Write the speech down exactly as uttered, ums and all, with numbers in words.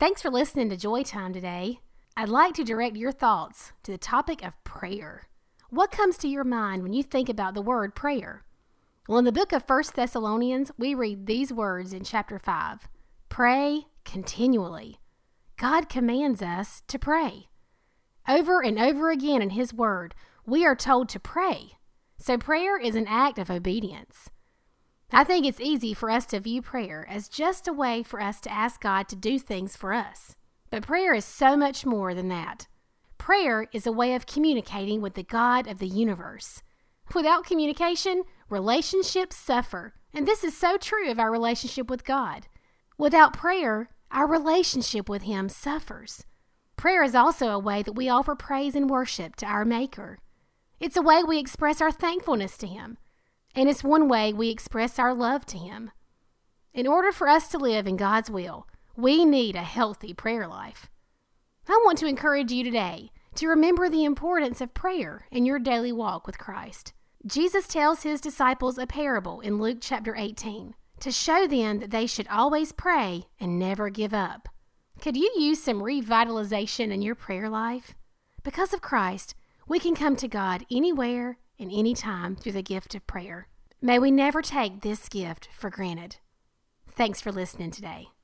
Thanks for listening to Joy Time today. I'd like to direct your thoughts to the topic of prayer. What comes to your mind when you think about the word prayer? Well, in the book of First Thessalonians, we read these words in chapter five. Pray continually. God commands us to pray. Over and over again in His Word, we are told to pray. So prayer is an act of obedience. I think it's easy for us to view prayer as just a way for us to ask God to do things for us. But prayer is so much more than that. Prayer is a way of communicating with the God of the universe. Without communication, relationships suffer, and this is so true of our relationship with God. Without prayer, our relationship with Him suffers. Prayer is also a way that we offer praise and worship to our Maker. It's a way we express our thankfulness to Him, and it's one way we express our love to Him. In order for us to live in God's will, we need a healthy prayer life. I want to encourage you today to remember the importance of prayer in your daily walk with Christ. Jesus tells His disciples a parable in Luke chapter eighteen to show them that they should always pray and never give up. Could you use some revitalization in your prayer life? Because of Christ, we can come to God anywhere and anytime through the gift of prayer. May we never take this gift for granted. Thanks for listening today.